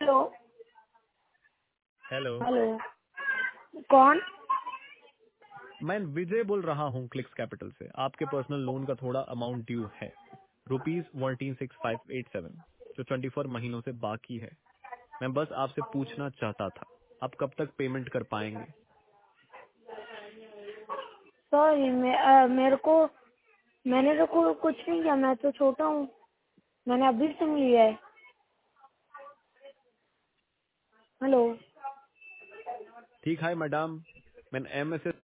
Hello hello, hello कौन? मैं विजय बोल रहा हूँ क्लिक्स कैपिटल से। आपके पर्सनल लोन का थोड़ा अमाउंट ड्यू है, ₹146587, जो 24 महीनों से बाकी है। मैं बस आपसे पूछना चाहता था, आप कब तक पेमेंट कर पाएंगे? सॉरी मैंने तो कुछ नहीं किया, मैं तो छोटा हूँ, मैंने अभी सिम लिया है। हेलो ठीक है मैडम, मैंने MS